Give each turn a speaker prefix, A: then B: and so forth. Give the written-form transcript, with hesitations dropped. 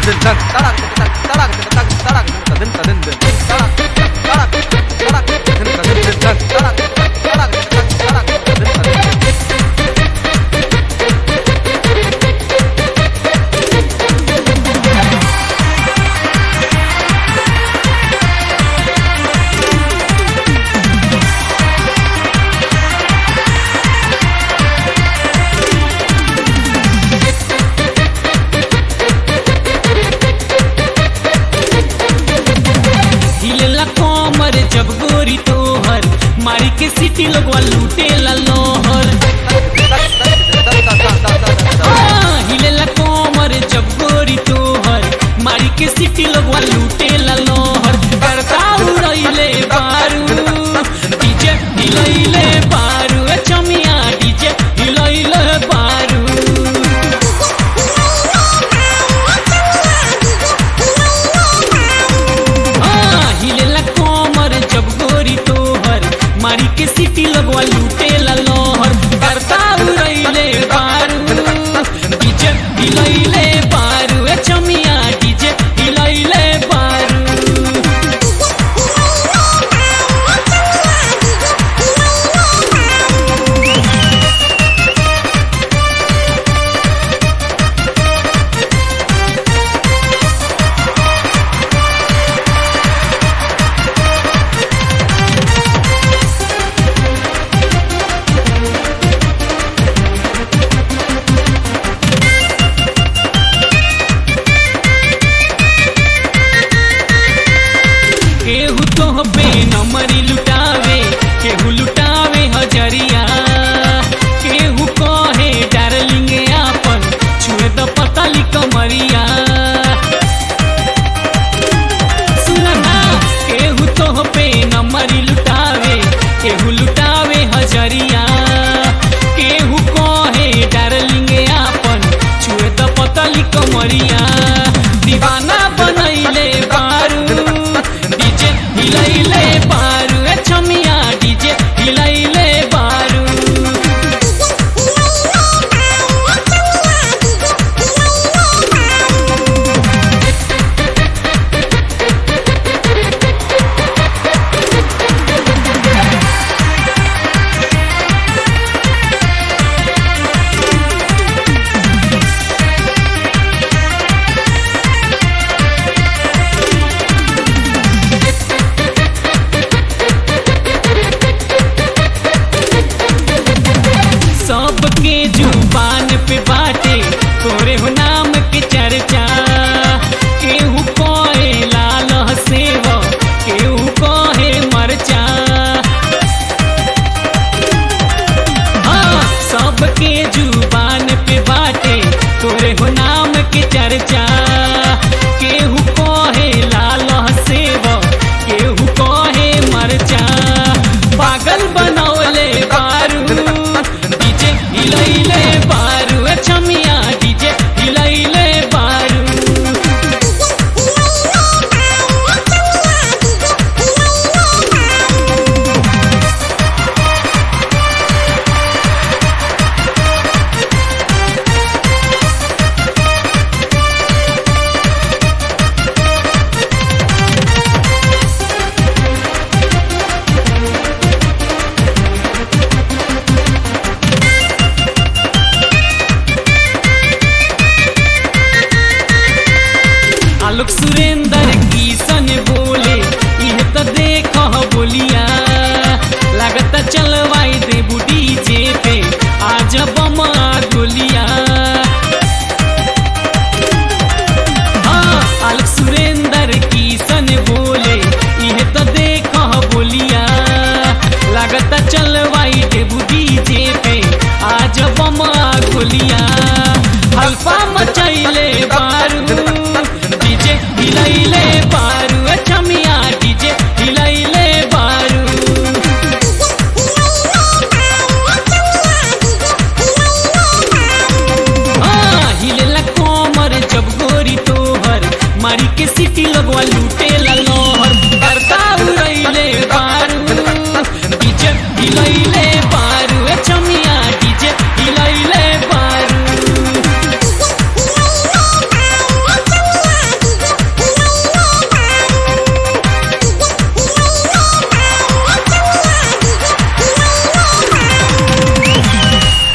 A: जब गोरी तोहर मारी के सिटी लोगवा लूटे ला लोहर हिलेला कोमर जब गोरी तोहर मारी के सिटी लोगवा लूटे ला लोहर करता उड़ैले बारू डीजे हिलैले बारू ए चमिया डीजे हिलैले बारू मारी के सिटी लगवा लूटे ला लोहर करता उड़ैले बारू डीजे हिलैले बारू ए चमिया डीजे हिलैले बारू केहू तो पे नमरी लुटावे केहू लुटावे हजरिया केहू कहे डार्लिंग आपन छुए द पतली कमरिया सुना केहू तो पे नमरी लुटावे केहू लुटावे हजरिया केहू कहे डार्लिंग आपन छुए द पतली कमरिया दीवाना बनैले बारू डीजे हिलैले बारू ए चमिया डीजे हिलैले बारू सबके जुबान पे बाटे तोरे हो नाम के चर्चा केहू कहे लाल सेव केहू कहे मरचा हाँ सबके जुबान पे बाटे तोरे हो नाम के चर्चा केहू कहे लाल सेव केहू कहे मरचा पागल बनौले बारू हिलैले बारू ए चमिया डीजे हिलैले बारू आलोक सुरेंद्र किशन बोले यह तो देख बोलिया लागत चलवाई दे डीजे पे आज बमा गोलिया हाँ आलोक सुरेंद्र किशन बोले यह तो देख बोलिया लागत चलवाई दे डीजे पे आज बमा गोलिया हल्फा मचैले बारू डीजे हिलैले बारू ए चमिया डीजे हिलैले बारू हाँ हिलेला कोमर जब गोरी तोहर मारी के सिटी लगवा लूटे